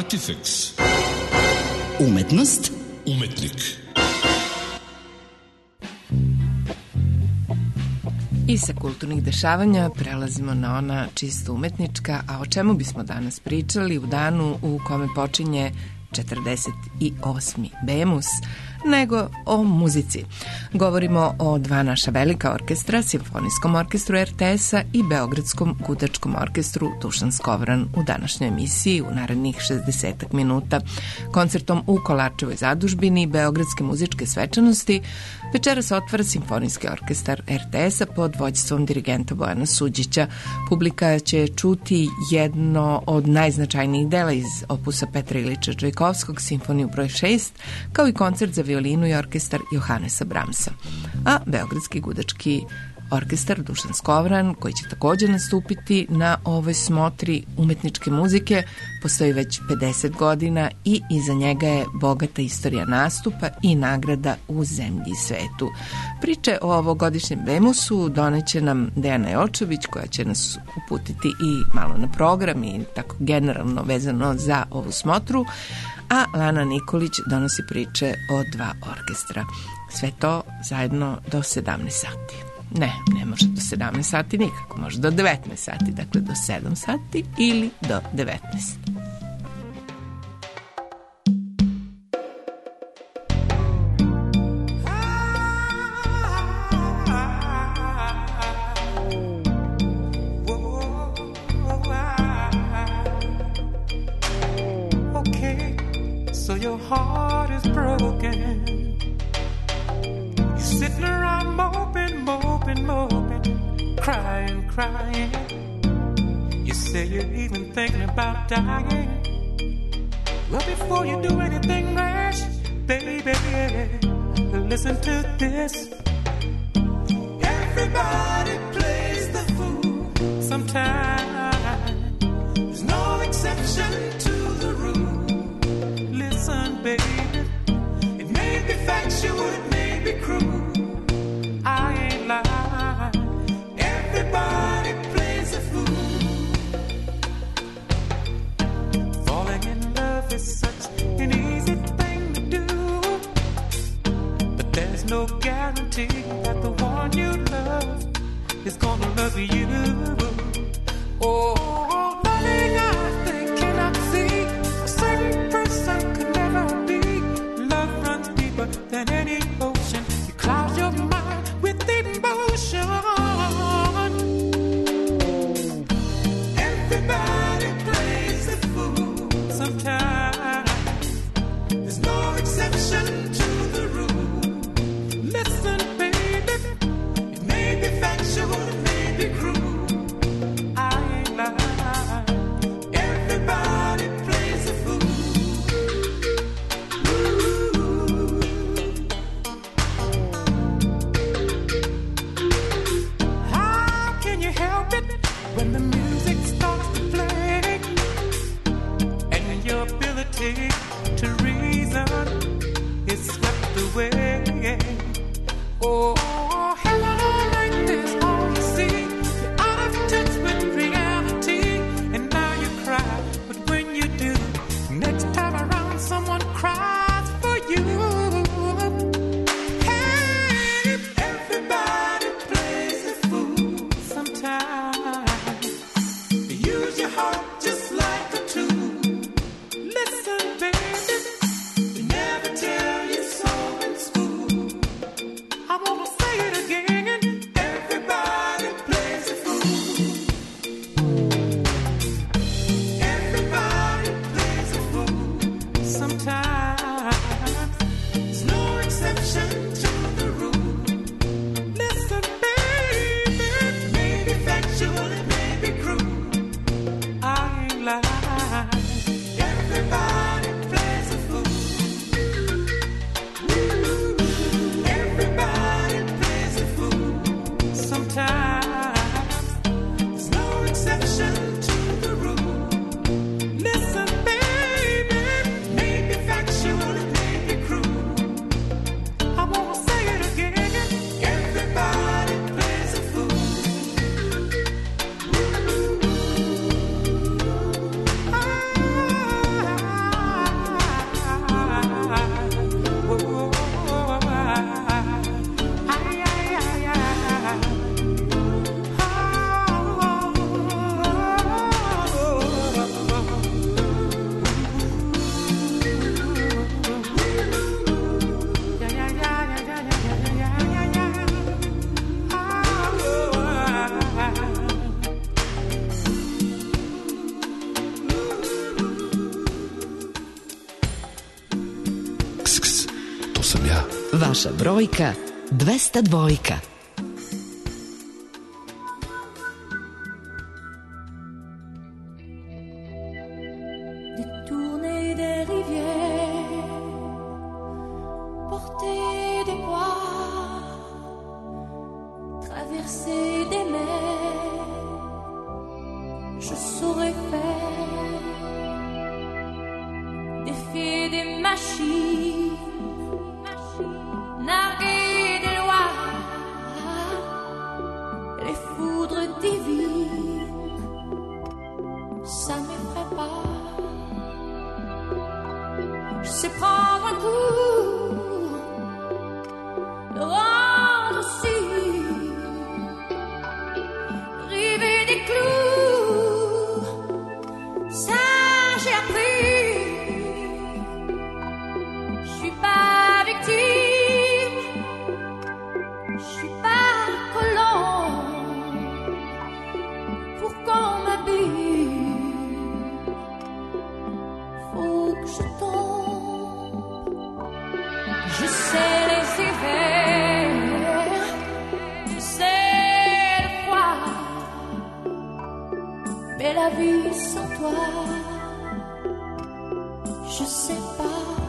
Artifex. Umetnost. Umetnik. I sa kulturnih dešavanja prelazimo na ona čisto umetnička, a o čemu bismo danas pričali u danu u kome počinje 48. Bemus, nego o muzici. Govorimo o dva naša velika orkestra, Simfonijskom orkestru RTS-a i Beogradskom gudačkom orkestru Dušan Skovran u današnjoj emisiji u narednih 60 minuta. Koncertom u Kolarčevoj zadužbini Beogradske muzičke svečanosti večeras otvara Simfonijski orkestar RTS-a pod vođstvom dirigenta Bojana Suđića. Publika će čuti jedno od najznačajnijih dela iz opusa Petra Ilića Čajkovskog, Simfoniju broj 6, kao i koncert za violinu i orkestar Johanesa Bramsa. A Beogradski gudački orkestar Dušan Skovran, koji će također nastupiti na ovoj smotri umetničke muzike, postoji već 50 godina i iza njega je bogata istorija nastupa i nagrada u zemlji i svetu. Priče o ovogodišnjem Bemusu doneće nam Dejana Jočović, koja će nas uputiti i malo na program i tako generalno vezano za ovu smotru, a Lana Nikolić donosi priče o dva orkestra. Sve to zajedno do 17 sati. Ne može do 17 sati nikako, može do 19 sati, dakle do 7 sati ili do 19. So your heart is broken. You're sitting around moping, crying. You say you're even thinking about dying. Well, before you do anything rash, baby, listen to this. Everybody plays the fool sometimes. There's no exception to the rule. Listen, baby, it may be factual, it may be cruel. I ain't lying. Everybody plays a fool. Falling in love is such an easy thing to do, but there's no guarantee that the one you love is gonna love you. Oh, nothing I think cannot see. A certain person could never be. Love runs deeper than any ocean. You cloud your mind with emotion. Everybody plays the fool sometimes. There's no exception to the rule. Listen, baby, it may be factual, it may be cruel. I ain't lying. Everybody plays the fool. When the music starts to play and your ability to reason is swept away. Oh, hello, like this, all you see, you're out of touch with reality, and now you cry, but when you do, next time around someone cries for you. Hey, everybody plays the fool sometimes. Use your heart just like a tool. Listen, baby, they never tell you so in school. I wanna say it again. Everybody plays a fool. Everybody plays a fool sometimes. There's no exception to the rule. Listen, baby, it may be factual, it may be cruel. I ain't lying. Everybody plays a fool. Everybody plays a fool sometimes. There's no exception to the rule. Listen, baby, it may be factual, it may be cruel. I wanna say it again. Everybody plays a fool. Ah. Vaša brojka 202. Détourner des rivières, porter des poids, traverser des mers, je saurais faire, défier des machines, narguer des lois, les foudres divines, ça m'effraie pas. Je sais prendre un coup, le rendre aussi, river des clous, ça j'ai appris. Je suis pas victime, je suis pas colon, pour qu'on m'habille, faut que je tombe. Je sais les hivers, je sais le froid, mais la vie sans toi, je sais pas.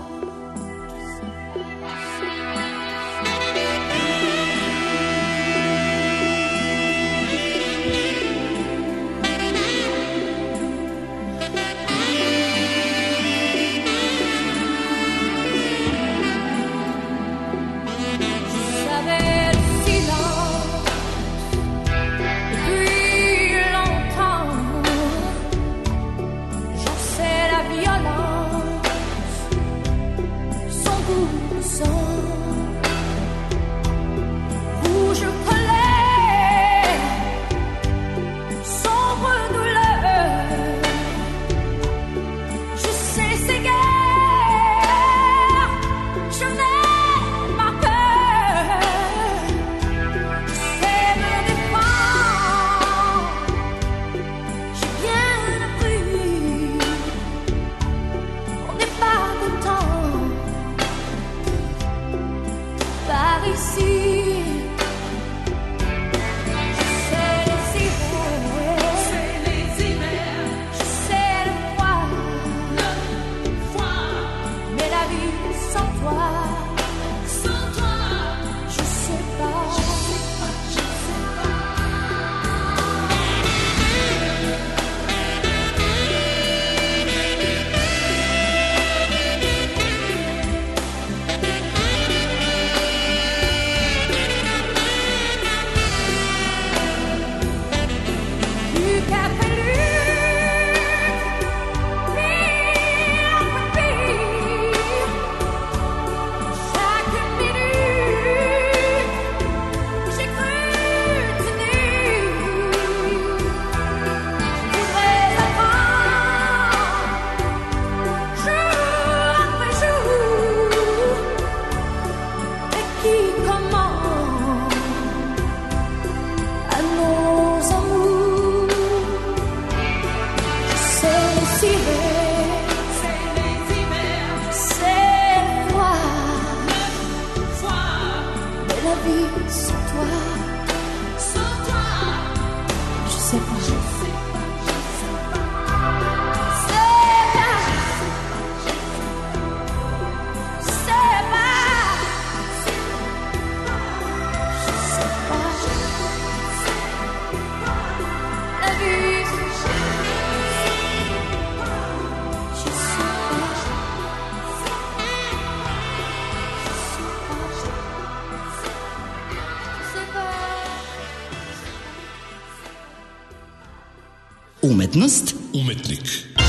Umetnost, umetnik.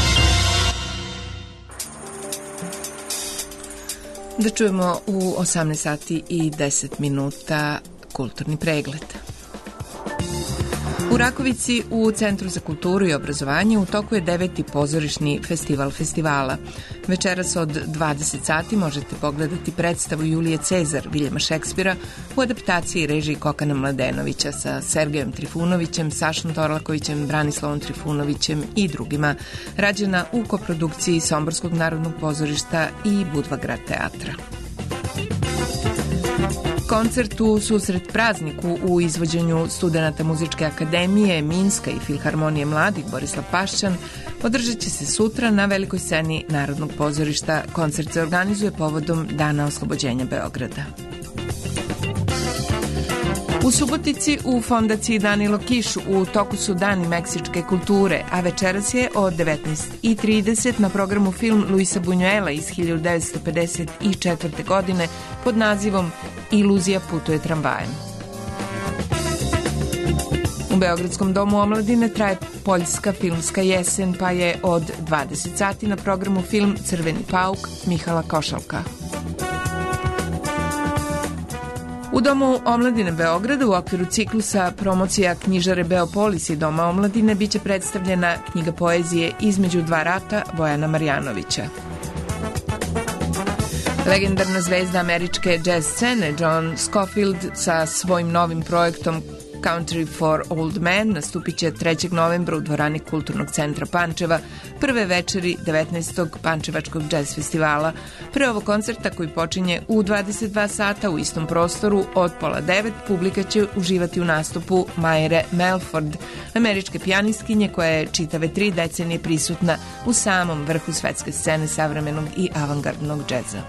Da čujemo u 18 sati i 10 minuta kulturni pregled. U Rakovici u Centru za kulturu i obrazovanje u toku je 9. pozorišni festival festivala. Večeras od 20 sati možete pogledati predstavu Julije Cezar Viljama Šekspira u adaptaciji režiji Kokana Mladenovića sa Sergejom Trifunovićem, Sašom Torlakovićem, Branislavom Trifunovićem i drugima, rađena u koprodukciji Somborskog narodnog pozorišta i Budva grad teatra. koncert u susret prazniku u izvođenju studenata Muzičke akademije Minska i Filharmonije mladih Borislav Paščan održat će se sutra na velikoj sceni Narodnog pozorišta. Koncert se organizuje povodom Dana oslobođenja Beograda. U Subotici u fondaciji Danilo Kiš u toku su Dani meksičke kulture, a večeras je od 19:30 na programu film Luisa Buñuela iz 1954. godine pod nazivom Iluzija putuje tramvajem. U Beogradskom domu omladine traje Poljska filmska jesen, pa je od 20 sati na programu film Crveni pauk Mihala Košalka. U Domu omladine Beograda u okviru ciklusa promocija knjižare Beopolis i Doma omladine biće predstavljena knjiga poezije Između dva rata Bojana Marjanovića. Legendarna zvezda američke jazz scene John Scofield sa svojim novim projektom Country for Old Men nastupit će 3. novembra u dvorani Kulturnog centra Pančeva, prve večeri 19. Pančevačkog jazz festivala. Pre ovog koncerta koji počinje u 22 sata u istom prostoru od 8:30 publika će uživati u nastupu Majere Melford, američke pijanistkinje koja je čitave 3 decenije prisutna u samom vrhu svetske scene savremenog i avangardnog džeza.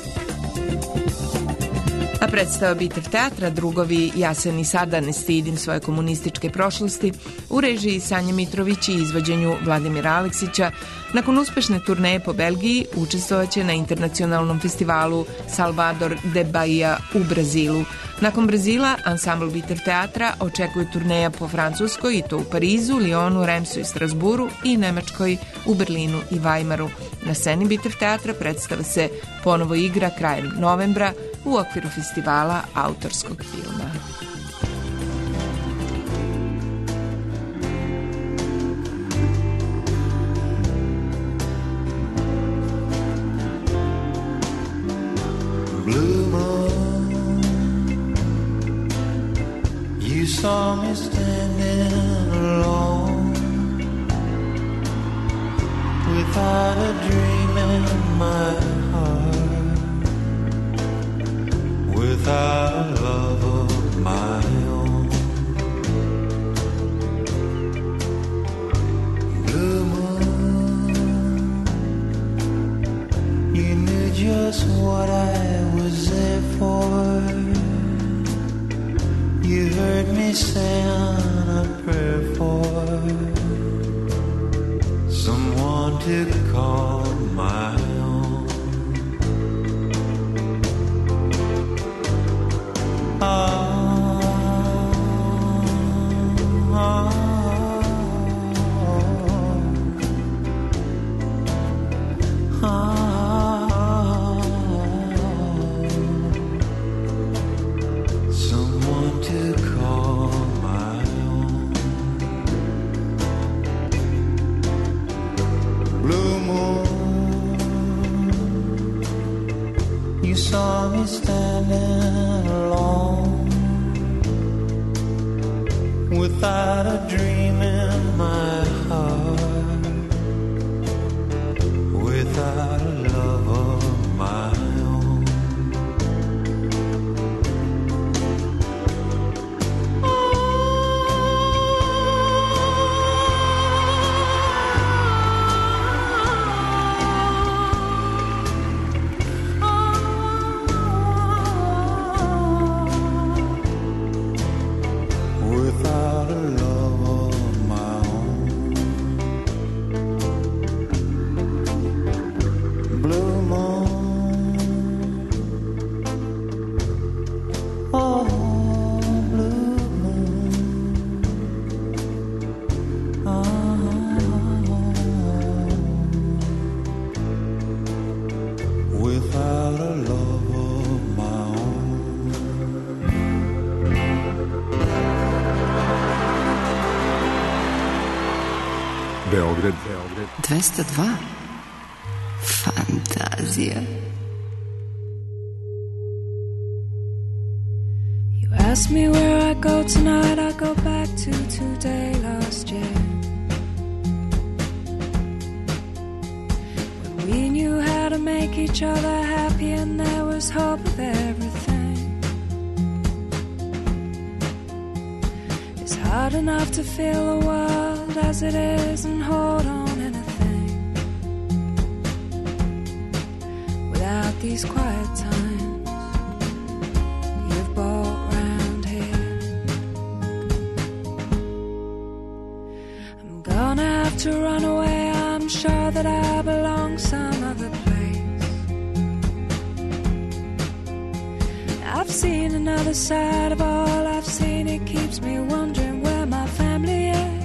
A predstava Bitev teatra Drugovi ja se ni sada ne stidim svoje komunističke prošlosti u režiji Sanje Mitrović i izvođenju Vladimira Aleksića nakon uspešne turneje po Belgiji učestvovaće na internacionalnom festivalu Salvador de Bahia u Brazilu. Nakon Brazila, ansambl Bitev teatra očekuje turneja po Francuskoj i to u Parizu, Lyonu, Remsu i Strasburu i Nemačkoj u Berlinu i Weimaru. Na sceni Bitev teatra predstava se ponovo igra krajem novembra u okviru festivala autorskog filma. Blue moon, you saw me standing alone without a dream in my heart, without a love of my own. Blue moon, you knew just what I was there for. You heard me say a prayer for someone to call my own. Someone to call my own. Blue moon, you saw me standing alone without a dream in my heart, without a love of my own. Without a love of my own. Blue moon, oh blue moon, without a love of my own. Beograd 202. Fantazija. You ask me where I go tonight, I go back to today last year, when we knew how to make each other happy and there was hope of everything. hard enough to feel the world as it is and hold on anything without these quiet times you've bought round here. I'm gonna have to run away, I'm sure that I belong some other place. I've seen another side of all I've seen, it keeps me wondering where my family is.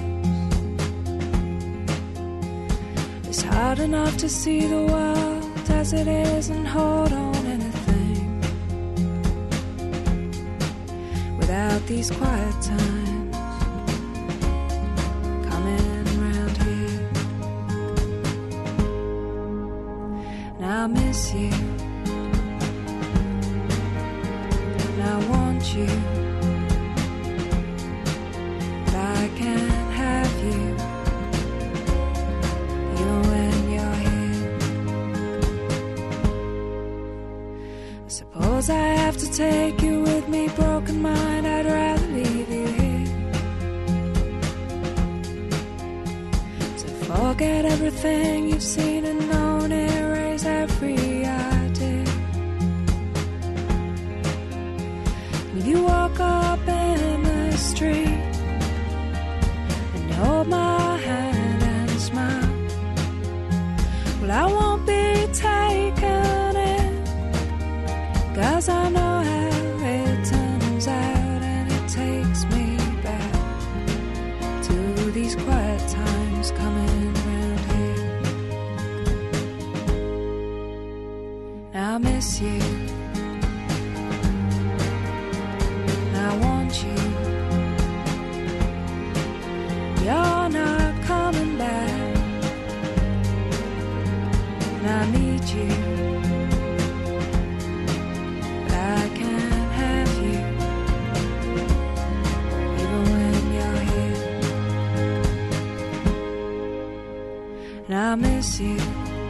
It's hard enough to see the world as it is and hold on anything without these quiet times coming round here. Now I miss you, and I want you, but I can't have you even when you're here. I suppose I have to take you with me, broken mind, I'd rather leave you here to forget everything you've seen and known, erase every idea. You walk up in the street and hold my hand and smile. Well, I won't be taken in, 'cause I know how it turns out, and it takes me back to these quiet times coming round here. Now I miss you, I want you, you're not coming back, and I need you, but I can't have you even when you're here. And I miss you,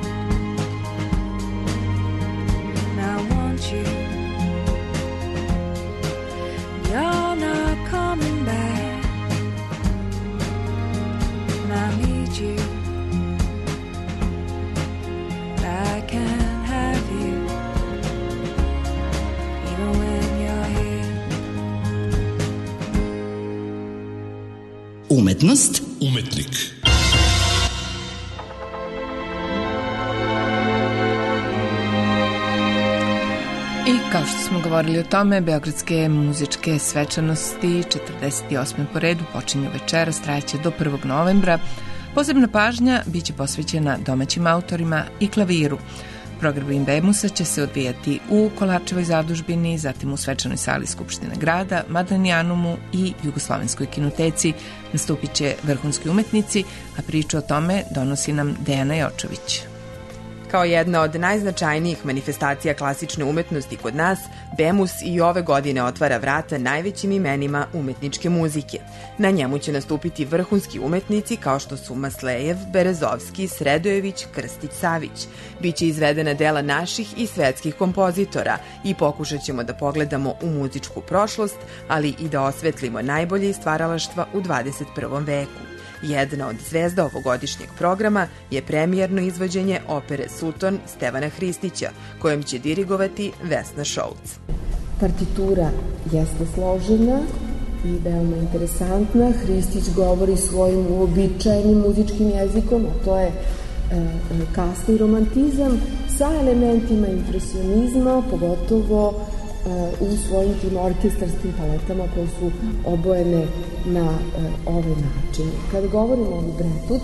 and I want you, you're not coming back, and I need you, but I can't have you even when you're here. Umetnost, Umetnik. I kao što smo govorili o tome, beogradske muzičke svečanosti 48. po redu počinju večeras, trajaće do 1. novembra. Posebna pažnja biće posvećena domaćim autorima i klaviru. Program Bemusa će se odvijati u Kolarčevoj zadužbini, zatim u svečanoj sali Skupštine grada, Madanijanumu i Jugoslovenskoj kinoteci. Nastupit će vrhunski umetnici, a priču o tome donosi nam Dejana Jočović. Kao jedna od najznačajnijih manifestacija klasične umetnosti kod nas, Bemus i ove godine otvara vrata najvećim imenima umetničke muzike. Na njemu će nastupiti vrhunski umetnici kao što su Maslejev, Berezovski, Sredojević, Krstić-Savić. Biće izvedena dela naših i svetskih kompozitora i pokušat ćemo da pogledamo u muzičku prošlost, ali i da osvetlimo najbolje stvaralaštva u 21. veku. Jedna od zvezda ovogodišnjeg programa je premijerno izvođenje opere Suton Stevana Hristića, kojom će dirigovati Vesna Šolc. Partitura jeste složena i veoma interesantna. Hristić govori svojim uobičajenim muzičkim jezikom, a to je kasni romantizam sa elementima impresionizma, pogotovo u svojim tim orkestarskim paletama koje su obojene na ovaj način. Kada govorimo o libretu,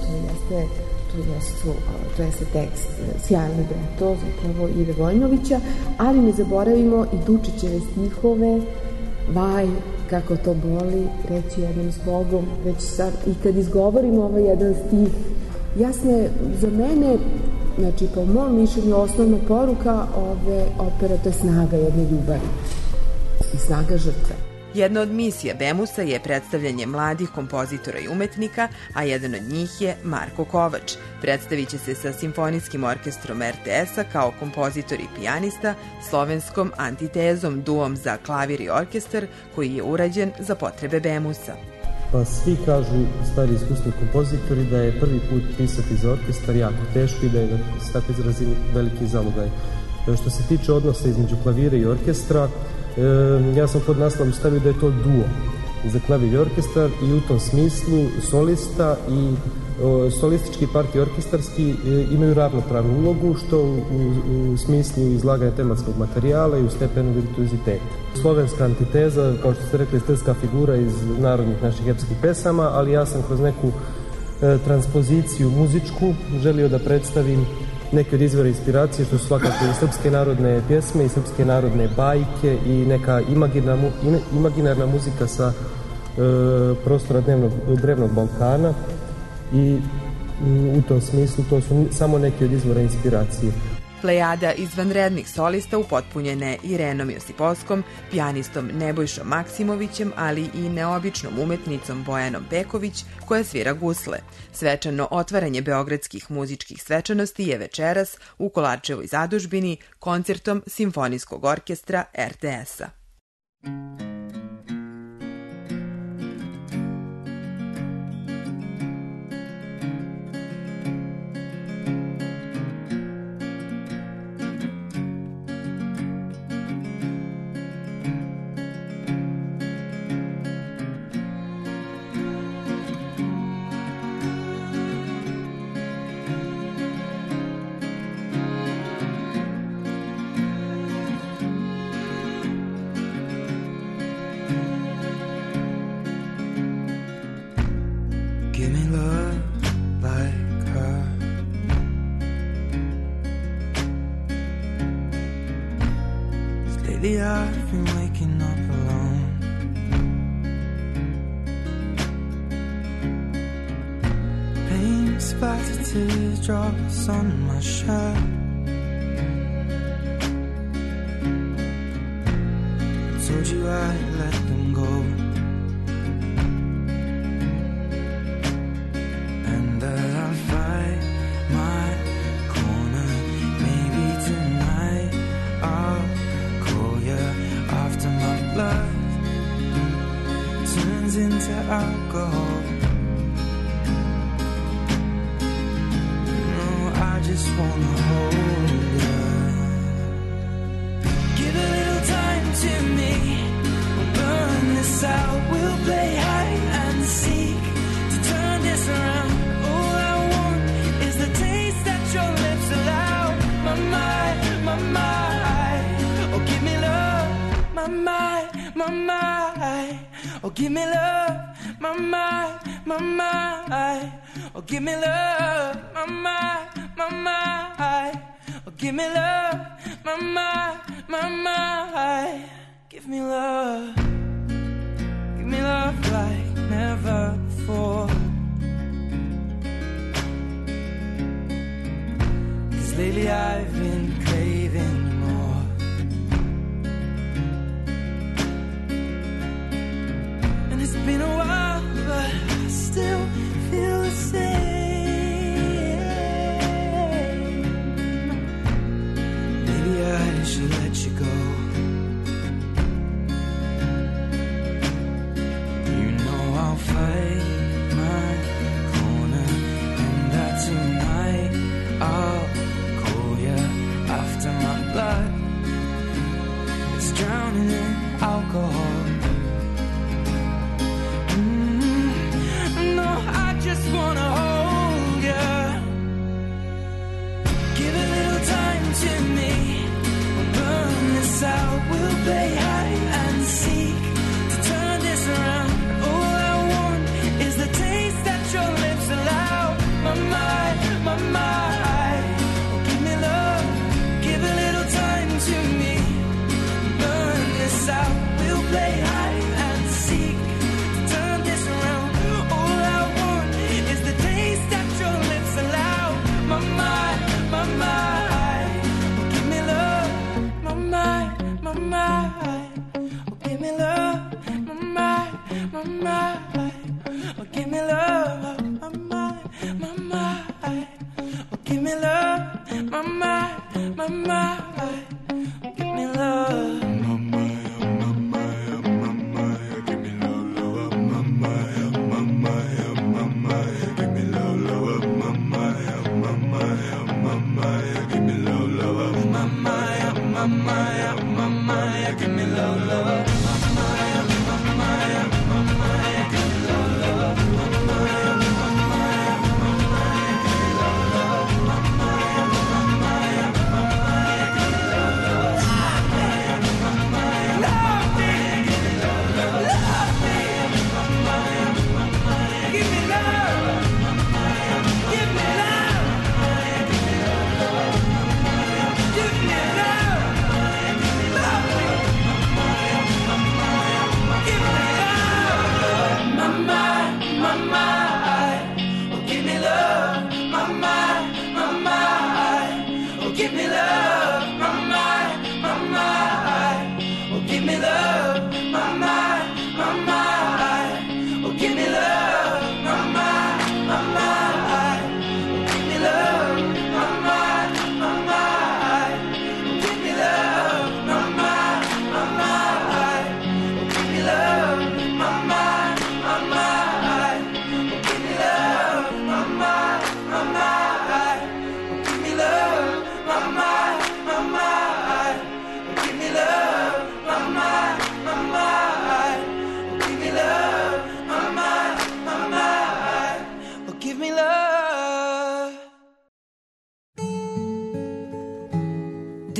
to jeste tekst sjajni libreto, zapravo Ive Vojnovića, ali ne zaboravimo i Dučićeve stihove, vaj, kako to boli, reći jednom s Bogom, već sad, i kad izgovorimo ovaj jedan stih, jasno je za mene, znači po mom mišljenju osnovna poruka ove opere, to je snaga jedne ljubavi i snaga žrtve. Jedna od misija Bemusa je predstavljanje mladih kompozitora i umetnika, a jedan od njih je Marko Kovač. Predstavit će se sa Simfonijskim orkestrom RTS-a kao kompozitor i pijanista, slovenskom antitezom, duom za klavir i orkestar koji je urađen za potrebe Bemusa. Pa svi kažu, stari iskusni kompozitori, da je prvi put pisati za orkestar jako teško i da je, da se tako izrazi, veliki zalogaj. Što se tiče odnosa između klavira i orkestra, ja sam pod naslovom stavio da je to duo za klavir i orkestar i u tom smislu solista i solistički part i orkestarski imaju ravnopravnu ulogu, što u smislu izlaganja tematskog materijala i u stepenu virtuoziteta. Slovenska antiteza, kao što ste rekli, stilska figura iz narodnih naših epskih pesama, ali ja sam kroz neku transpoziciju muzičku želio da predstavim neke od izvora inspiracije, što su svakako i srpske narodne pjesme i srpske narodne bajke i neka imaginarna muzika sa prostora drevnog Balkana i u tom smislu to su samo neki od izvora inspiracije. Plejada izvanrednih solista upotpunjena je Irenom Josipovskom, pijanistom Nebojšom Maksimovićem, ali i neobičnom umetnicom Bojanom Peković, koja svira gusle. Svečano otvaranje beogradskih muzičkih svečanosti je večeras u Kolarčevoj zadužbini koncertom Simfonijskog orkestra RTS-a. Lately I've been waking up alone. Pain splattered teardrops on my shirt. Told you I'd let them go, and that I'll fight my corner. Maybe tonight I'll call you after my blood turns into alcohol. No, I just wanna hold you. Give a little time to me, we'll burn this out. We'll play hide and seek to turn this around. All I want is the taste that your lips allow. My mind, my mind. Oh, give me love, my mind, my mind. Oh, give me love, my mind, my mind. Oh, give me love, my mind, my mind. Oh, give me love, my mind, my mind. Give me love, give me love like never before. 'Cause lately I've been craving more. And it's been a while, but I still feel the same. Maybe I should let you go. You know I'll fight my corner, and that tonight I'll call you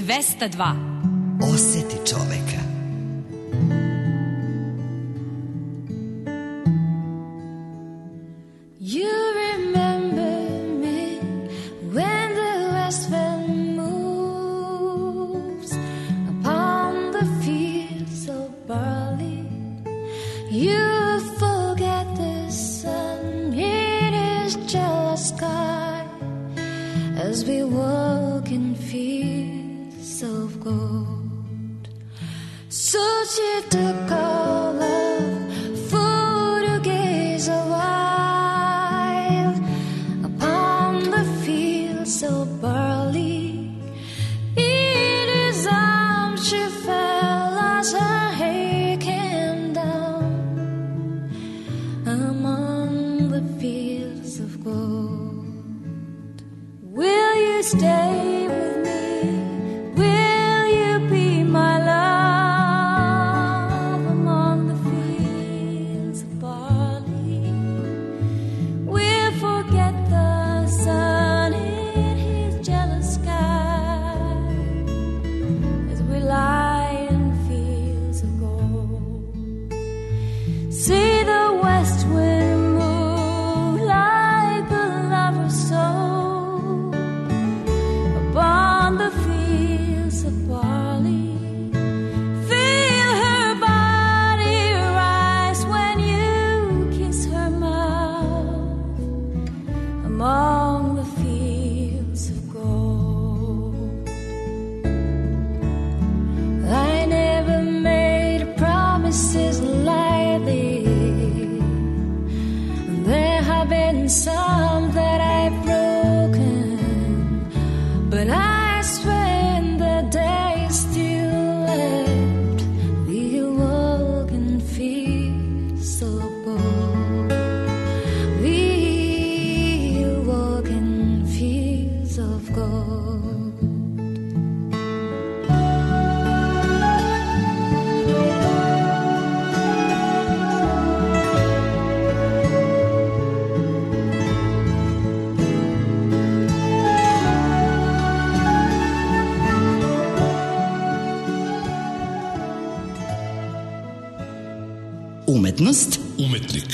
202. Oseti čoveka. You remember me when the west wind moves upon the fields of barley. You forget the sun in his jealous sky as we walk in fields of gold. So she took our love for to gaze a while upon the fields of barley. In his arms she fell as her hair came down among the fields of gold. Will you stay with me? Will you be my love among the fields of barley? We'll forget the sun in his jealous sky as we lie in fields of gold. See the west wind move like a lover's soul upon the fields of barley. Feel her body rise when you kiss her mouth among the fields of gold. I never made promises lightly. There have been some that I've broken, but I swear in the days still left, we'll walk in fields of gold. We'll walk in fields of gold. Umetnost, Umetnik.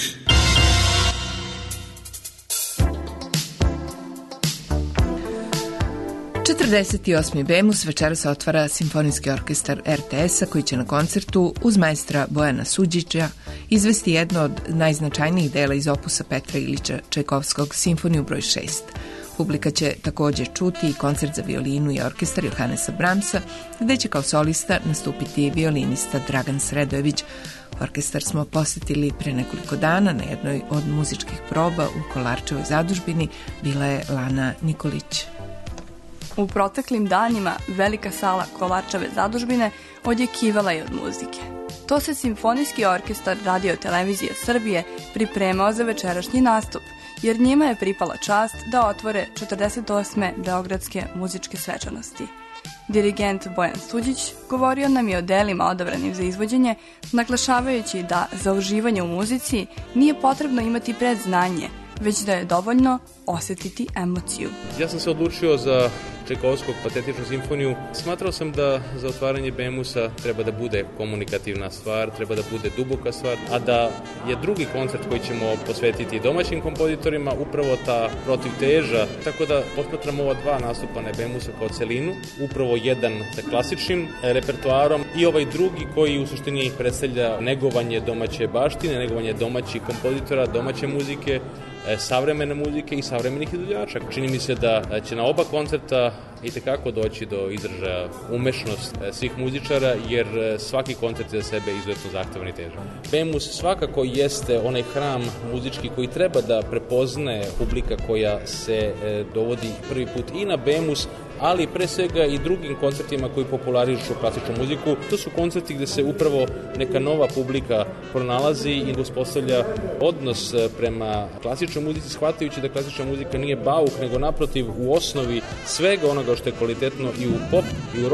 Četrdeset Bemus večeras otvara Simfonijski orkestar RTS-a koji će na koncertu uz majstra Bojana Suđića izvesti jedno od najznačajnijih dela iz opusa Petra Ilića Čajkovskog Simfoniju broj 6. Publika će također čuti i koncert za violinu i orkestar Johanesa Brahmsa, gde će kao solista nastupiti violinista Dragan Sredojević. Orkestar smo posetili pre nekoliko dana na jednoj od muzičkih proba u Kolarčevoj zadužbini. Bila je Lana Nikolić. U proteklim danima velika sala Kolarčeve zadužbine odjekivala je od muzike. To se Simfonijski orkestar Radio Televizije Srbije pripremao za večerašnji nastup, jer njima je pripala čast da otvore 48. Beogradske muzičke svečanosti. Dirigent Bojan Suđić govorio nam je o delima odabranim za izvođenje, naglašavajući da za uživanje u muzici nije potrebno imati predznanje, već da je dovoljno osetiti emociju. Ja sam se odlučio za Čajkovskog Patetičnu simfoniju. Smatrao sam da za otvaranje Bemusa treba da bude komunikativna stvar, treba da bude duboka stvar, a da je drugi koncert koji ćemo posvetiti domaćim kompozitorima upravo ta protivteža. Tako da posmatram ova dva nastupa na Bemusa kao celinu, upravo jedan sa klasičnim repertoarom i ovaj drugi koji u suštini predstavlja negovanje domaće baštine, negovanje domaćih kompozitora, domaće muzike, savremene muzike i savremenih izvođača. Čini mi se da će na oba koncerta itekako doći do izražaja umešnost svih muzičara, jer svaki koncert je za sebe izuzetno zahtevan i težak. Bemus svakako jeste onaj hram muzički koji treba da prepoznaje publika koja se dovodi prvi put i na Bemus, ali pre svega i drugim koncertima koji popularišu klasičnu muziku. To su koncerti gde se upravo neka nova publika pronalazi i uspostavlja odnos prema klasičnoj muzici, shvatajući da klasična muzika nije bauk, nego naprotiv u osnovi svega onoga što je kvalitetno i u pop, i u rock,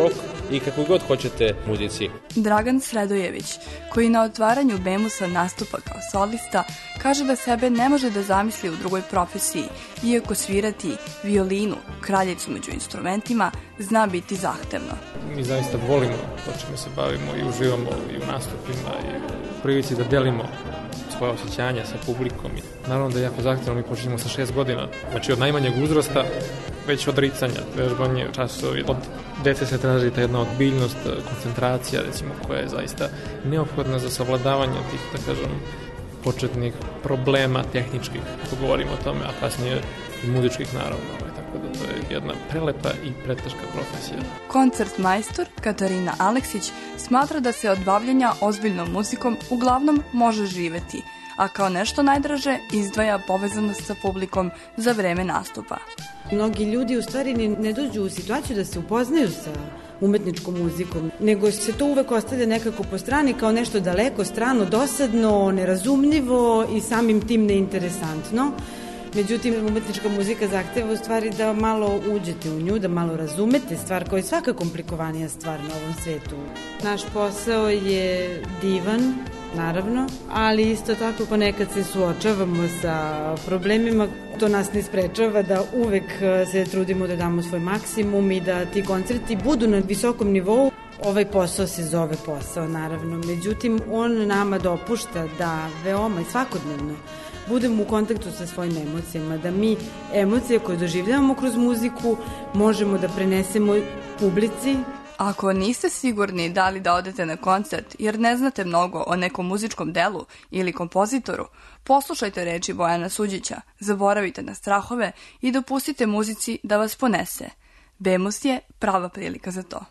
i kako god hoćete muzici. Dragan Sredojević, koji na otvaranju Bemusa nastupa kao solista, kaže da sebe ne može da zamisli u drugoj profesiji, iako svirati violinu, kraljicu među instrumentima, zna biti zahtevno. Mi zaista volimo to čime se bavimo i uživamo i u nastupima i u prilici da delimo svoje osjećanja sa publikom. I naravno da je jako zahtevno, mi počinjemo sa 6 godina, znači od najmanjeg uzrasta, već od ricanja, vežbanje, časovi. Od dece se traži ta jedna odbiljnost, koncentracija, recimo, koja je zaista neophodna za savladavanje tih, da kažem, početnih problema tehničkih, ako govorimo o tome, a kasnije i muzičkih naravno. Tako da to je jedna prelepa i preteška profesija. Koncert majstor Katarina Aleksić smatra da se od bavljenja ozbiljnom muzikom uglavnom može živeti, a kao nešto najdraže izdvaja povezanost sa publikom za vreme nastupa. Mnogi ljudi u stvari ne dođu u situaciju da se upoznaju sa umetničkom muzikom, nego se to uvek ostavlja nekako po strani kao nešto daleko, strano, dosadno, nerazumljivo i samim tim neinteresantno. Međutim, umetnička muzika zahteva u stvari da malo uđete u nju, da malo razumete stvar koja je svaka komplikovanija stvar na ovom svetu. Naš posao je divan, naravno, ali isto tako ponekad se suočavamo sa problemima. To nas ne sprečava da uvek se trudimo da damo svoj maksimum i da ti koncerti budu na visokom nivou. Ovaj posao se zove posao, naravno. Međutim, on nama dopušta da veoma i svakodnevno budemo u kontaktu sa svojim emocijama, da mi emocije koje doživljavamo kroz muziku možemo da prenesemo publici. Ako niste sigurni da li da odete na koncert jer ne znate mnogo o nekom muzičkom delu ili kompozitoru, poslušajte reči Bojana Suđića, zaboravite na strahove i dopustite muzici da vas ponese. Bemus je prava prilika za to.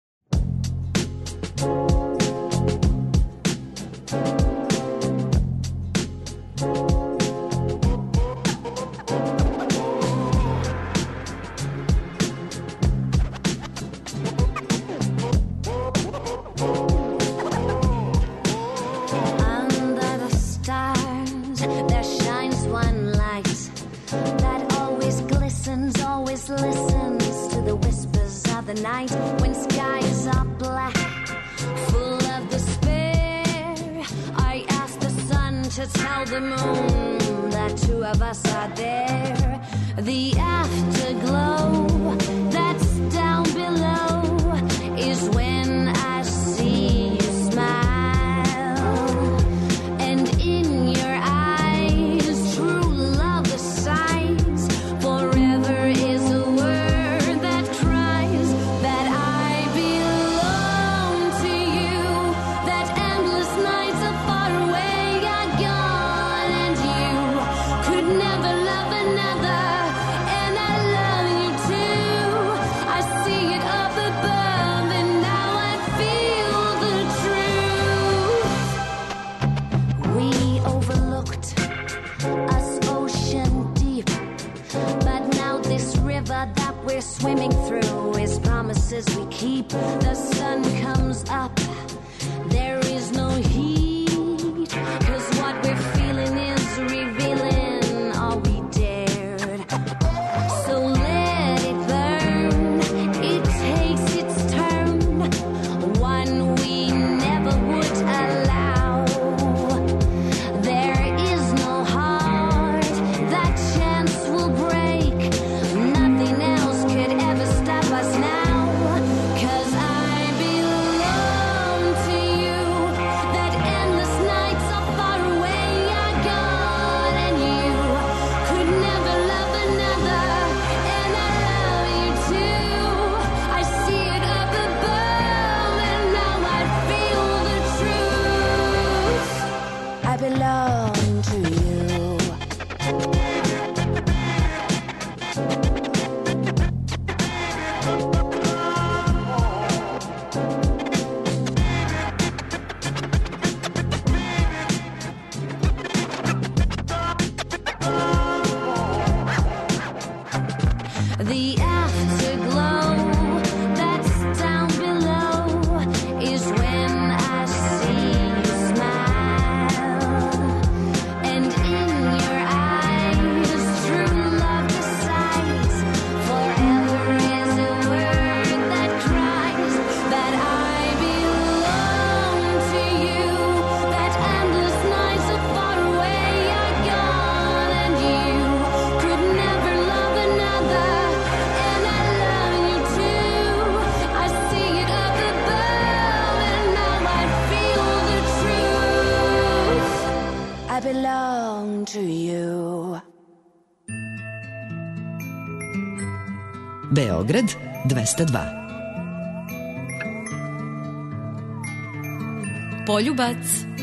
Listens to the whispers of the night when skies are black, full of despair. I ask the sun to tell the moon that two of us are there. The afterglow that's down below is when I see you smile, and in your eyes true love is sighs. Forever is a word that cries that I belong to you, that endless nights are far away are gone, and you could never love another, and I love you too. I see it up above, and now I feel the truth. We overlooked us ocean deep, but now this river that we're swimming through is promises we keep. The sun comes up, there is no heat, 'cause what we're feeling is revealing all we dared. So let it burn, it takes its turn, one we never would allow. There is no heart that chance will break, nothing else could ever stop us now, 'cause I belong to you, that endless nights are far away are gone, and you could never love another, and I love you too. I see it up above, and now I feel the truth. I belong to you. The afterglow that's down below is when I see you smile, and in your eyes true love decides. Forever is a word that cries Beograd 202. Poljubac.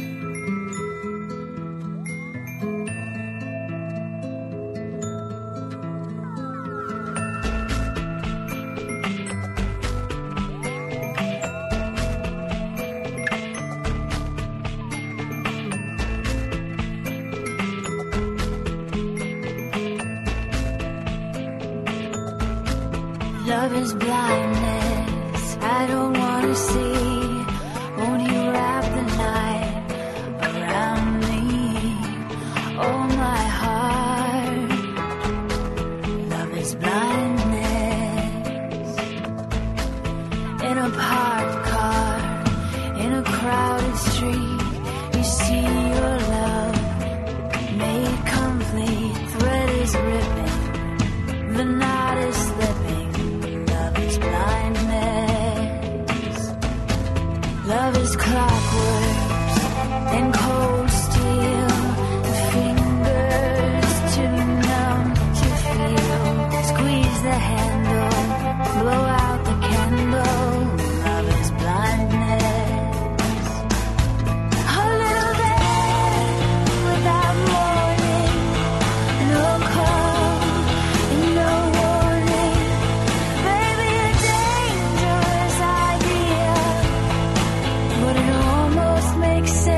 Love is blindness, I don't want to see. Won't you wrap the night around me? Oh, my heart. Love is blindness. In a parked car, in a crowded street, you see your love made complete. Thread is ripping, the knot is slipping. Love is clockworks and cold steel, the fingers too numb to feel. Squeeze the handle, blow out the candle. Love is blindness. A little bit without warning, no call, no warning. Baby, a dangerous idea, but it almost makes sense.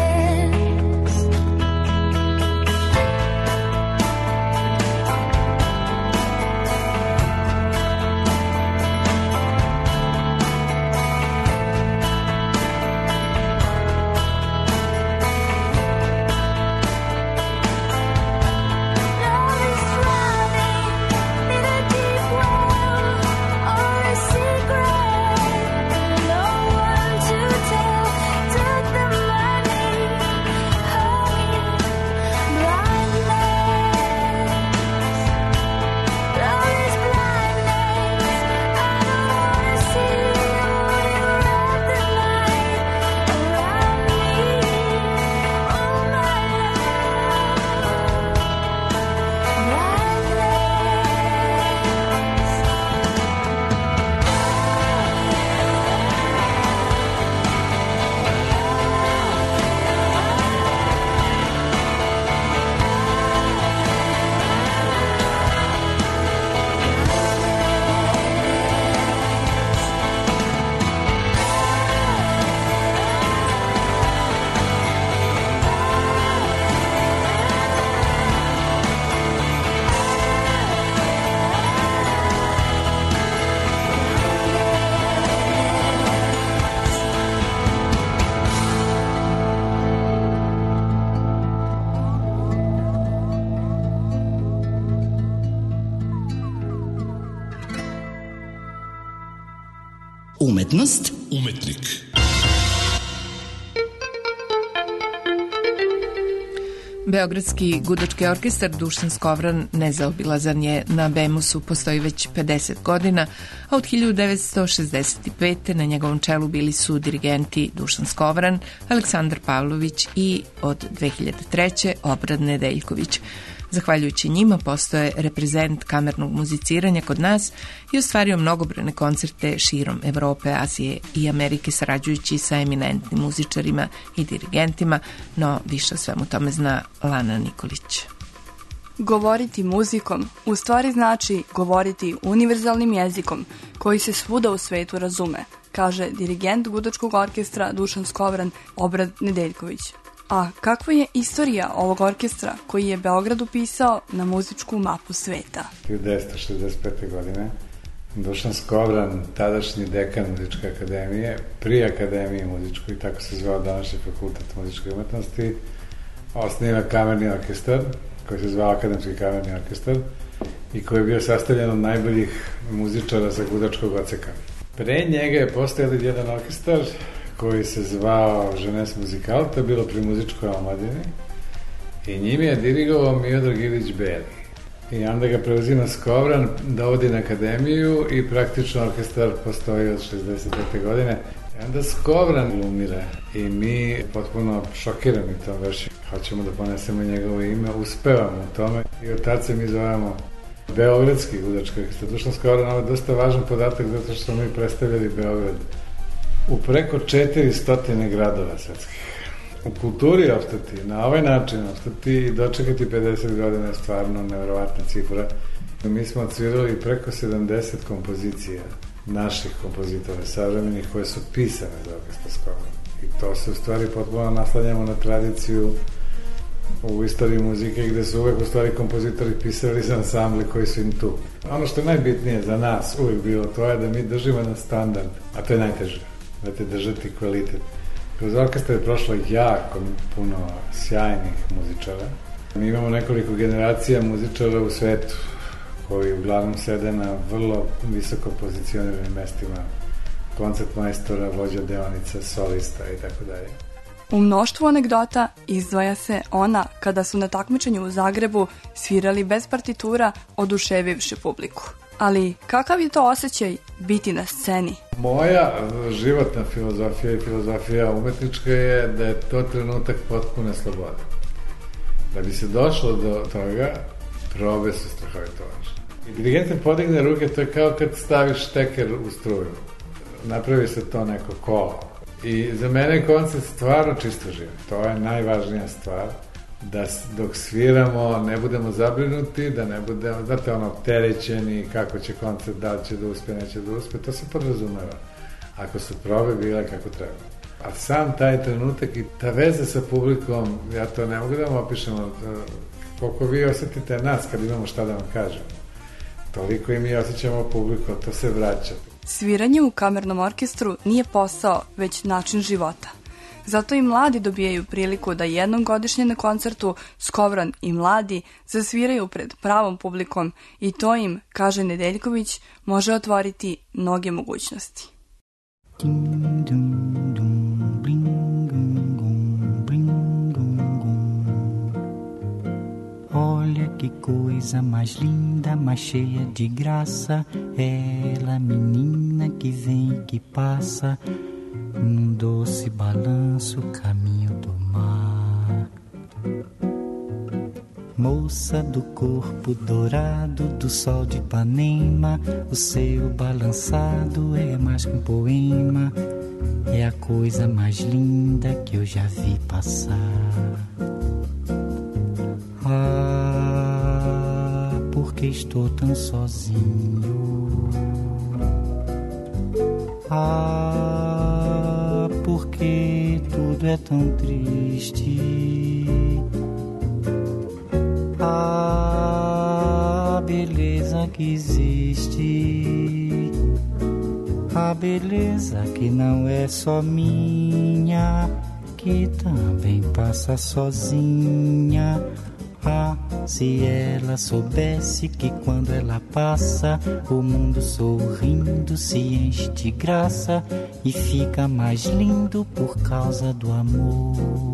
Love is drowning in a deep well or a secret no one to tell. Took the money, blindness. Love is blindness. I don't wanna see you wrap the night around me. Oh, my Umetnost, Umetnik. Beogradski gudački orkestar Dušan Skovran nezaobilazan je na Bemusu, postoji već 50 godina, a od 1965. na njegovom čelu bili su dirigenti Dušan Skovran, Aleksandar Pavlović i od 2003. Obrad Nedeljković. Zahvaljujući njima postoje reprezent kamernog muziciranja kod nas i ostvario mnogobrojne koncerte širom Evrope, Azije i Amerike, sarađujući sa eminentnim muzičarima i dirigentima, no više o svemu tome zna Lana Nikolić. Govoriti muzikom u stvari znači govoriti univerzalnim jezikom koji se svuda u svetu razume, kaže dirigent gudačkog orkestra Dušan Skovran, Obrad Nedeljković. A kakva je istorija ovog orkestra koji je Beograd upisao na muzičku mapu sveta? 1965. godine Dušan Skovran, tadašnji dekan Muzičke akademije, pri Akademiji muzičkoj, tako se zvao današnji fakultet muzičke umetnosti, osniva kamerni orkestar, koji se zvao Akademski kamerni orkestar i koji je bio sastavljen od najboljih muzičara sa gudačkog odseka. Pre njega je postojao jedan orkestar koji se zvao Jeunesse Musicale, to je bilo pri muzičkoj omladini i njim je dirigovao Miodrag Ilić Beli. I onda ga preuzima Skovran, dovodi na akademiju i praktično orkestar postoji od 65. godine. I onda Skovran umire i mi potpuno šokirani tom verši. Hoćemo da ponesemo njegovo ime, uspevamo u tome i od tad se mi zovemo Beogradski gudački orkestar. Dušanski organ je dosta važan podatak zato što smo mi predstavljali Beograd u preko 400 gradova svetskih. U kulturi opstati, na ovaj način opstati i dočekati 50 godina je stvarno nevjerovatna cifra. Mi smo odsvirali preko 70 kompozicija naših kompozitora savremenih koje su pisane za orkestarsko organ. I to se u stvari potpuno naslanjamo na tradiciju u istoriji muzike gde su uvek u stvari kompozitori pisali za ansambli koji su im tu. Ono što je najbitnije za nas uvek bilo to je da mi držimo jedan standard, a to je najteže, da te držati kvalitet. Kroz orkestar je prošlo jako puno sjajnih muzičara. Mi imamo nekoliko generacija muzičara u svetu koji uglavnom sede na vrlo visoko pozicioniranim mestima, koncert majstora, vođa deonica, solista i tako dalje. U mnoštvu anegdota izdvaja se ona kada su na takmičenju u Zagrebu svirali bez partitura, oduševivši publiku. Ali kakav je to osjećaj biti na sceni? Moja životna filozofija i filozofija umetnička je da je to trenutak potpune slobode. Da bi se došlo do toga, probe su strahovito važne. I dirigent podigne ruke, to je kao kad staviš šteker u struju. Napravi se to neko kolo. I za mene je koncert stvarno čisto život. To je najvažnija stvar. Da dok sviramo ne budemo zabrinuti, da ne budemo, znate, opterećeni, kako će koncert, da li će da uspe, neće da uspe, to se podrazumeva. Ako su probe bile kako treba. A sam taj trenutak i ta veza sa publikom, ja to ne mogu da vam opišem, koliko vi osetite nas kad imamo šta da vam kažemo. Toliko i mi osjećamo publiku, to se vraća. Sviranje u kamernom orkestru nije posao, već način života. Zato i mladi dobijaju priliku da jednom godišnje na koncertu Skovran i mladi zasviraju pred pravom publikom i to im, kaže Nedeljković, može otvoriti mnoge mogućnosti. Olha que coisa mais linda, mais cheia de graça, ela menina que vem e que passa num doce balanço caminho do mar. Moça do corpo dourado do sol de Ipanema, o seu balançado é mais que um poema, é a coisa mais linda que eu já vi passar. Ah, porque estou tão sozinho. Ah, porque tudo é tão triste. A beleza que existe, a beleza que não é só minha, que também passa sozinha. Ah, se ela soubesse que quando ela passa, o mundo sorrindo se enche de graça e fica mais lindo por causa do amor.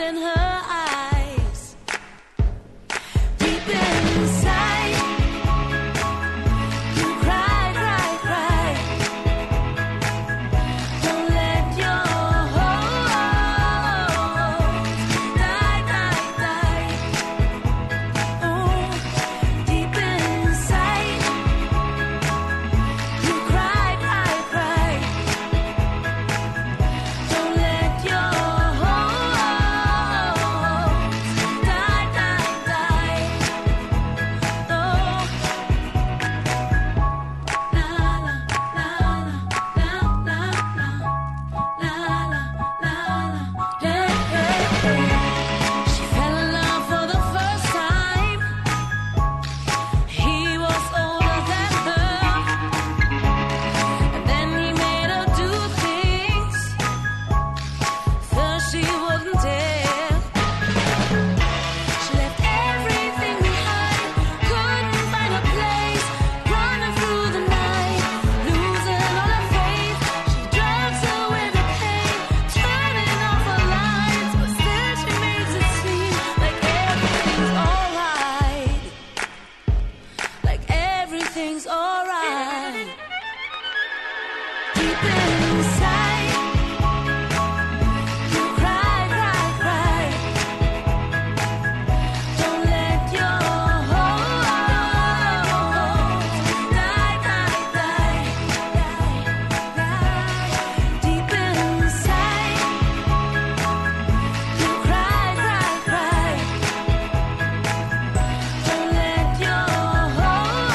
in her eyes. Deep inside, you cry, cry, cry. Don't let your hopes die, die, die. Oh, deep inside, you cry, cry, cry. Don't let your hopes die, die, die. She fell in love for the first time. He was older than her, and then he made her do things though she wasn't there. She left everything behind, couldn't find a place, running through the night, losing all her faith. She drugs her with the pain, turning off her lights, but still she makes it seem like everything's alright. Like everything's alright. Deep inside, you cry, cry, cry. Don't let your hopes die, die, die, die, die. Deep inside, you cry, cry, cry. Don't let your hopes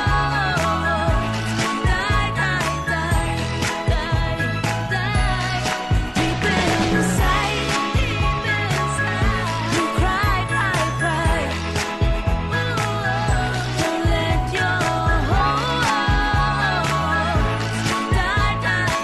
die, die, die, die, die. Deep inside, you cry, cry, cry. Don't let your hopes die, die,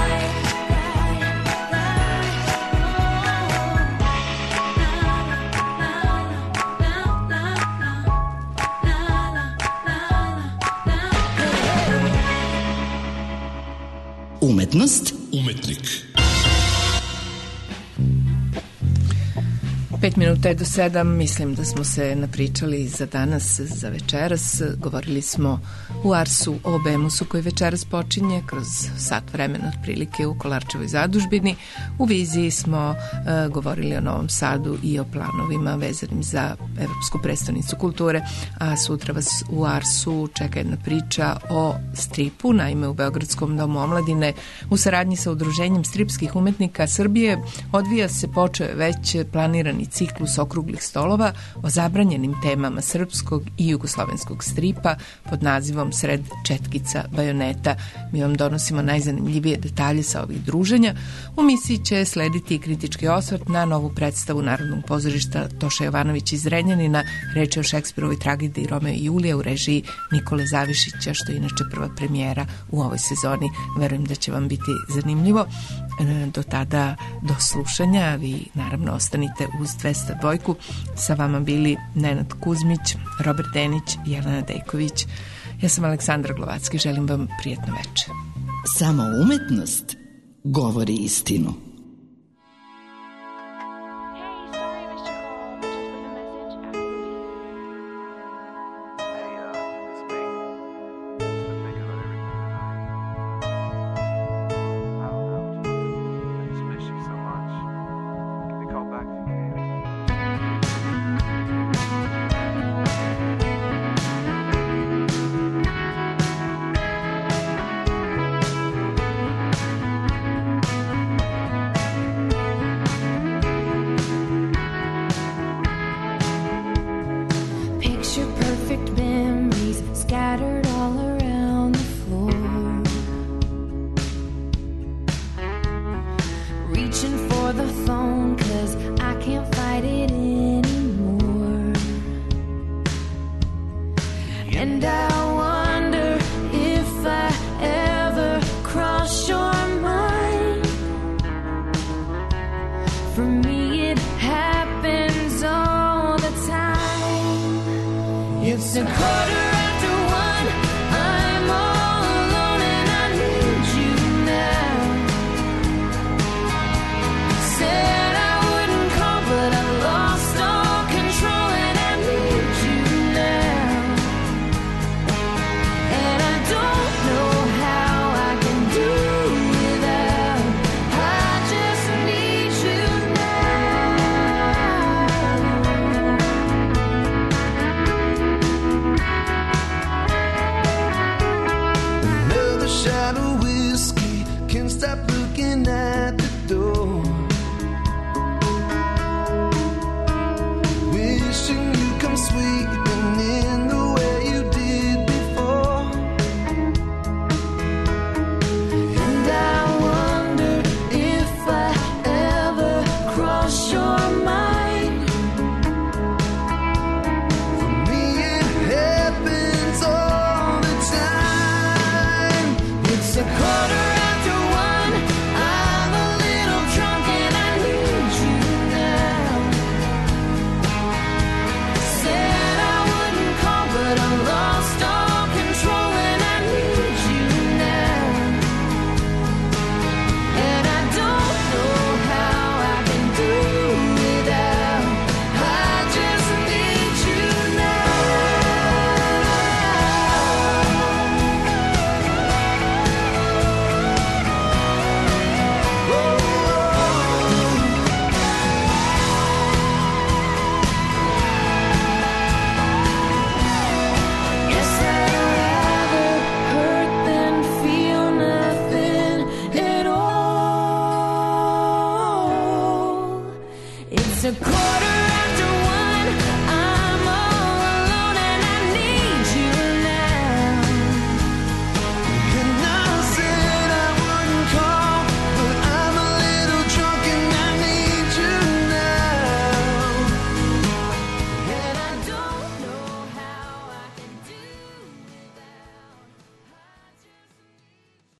Umetnost, Umetnik. 5 minuta je do 7, mislim da smo se napričali za danas, za večeras. Govorili smo u Arsu o Bemusu koji večeras počinje kroz sat vremena otprilike u Kolarčevoj zadužbini. U viziji smo govorili o Novom Sadu i o planovima vezanim za Evropsku prestonicu kulture, a sutra vas u Arsu čeka jedna priča o stripu. Naime, u Beogradskom domu omladine u saradnji sa Udruženjem stripskih umetnika Srbije počeo je već planirani ciklus okruglih stolova o zabranjenim temama srpskog i jugoslovenskog stripa pod nazivom Sred četkica bajoneta. Mi vam donosimo najzanimljivije detalje sa ovih druženja. U misiji će slediti i kritički osvrt na novu predstavu Narodnog pozorišta Toša Jovanović iz Renjanina. Reč je o Šekspirovoj tragediji Romeo i Julija u režiji Nikole Zavišića, što je inače prva premijera u ovoj sezoni. Verujem da će vam biti zanimljivo. Do tada, do slušanja, vi naravno ostanite uz 202. Sa vama bili Nenad Kuzmić, Robert Denić, Jelena Dejković. Ja sam Aleksandra Glovacki, želim vam prijatno večer. Samo umetnost govori istinu. a quarter after one.